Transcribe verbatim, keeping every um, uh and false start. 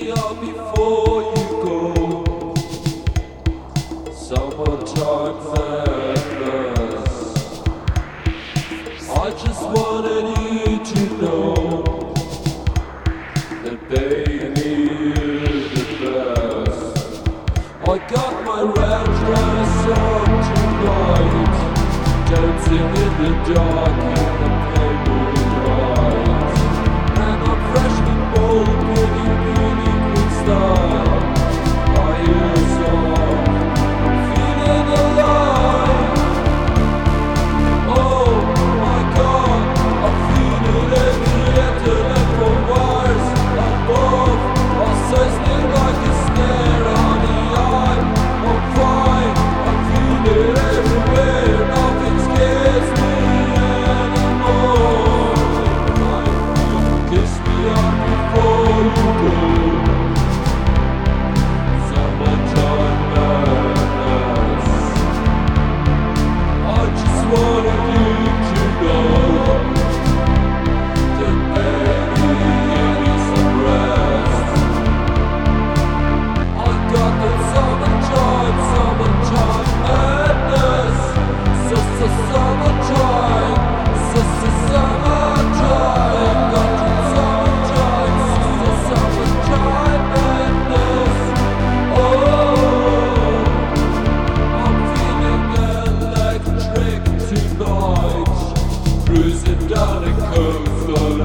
me up before you go. Summertime madness. I just wanted you to know that baby you're the best. I got my red dress on tonight, dancing in the dark in the pale light. And I'm freshly bold, pretty, pretty quick style. I hear a song, I'm feeling alive. Oh my God, I'm feeling every internet for wires above. I'm sizzling like a snare on the eye. I'm fine, I'm feeling everywhere. Nothing scares me anymore. Kiss me up before you go. Summertime madness. I just wanted you to know that baby give me some rest. I got the summertime, summertime madness. So, so, summertime, so, so, summertime. Got the summertime, so, so, summertime madness. Oh, I'm feeling electric tonight, cruising down the coast of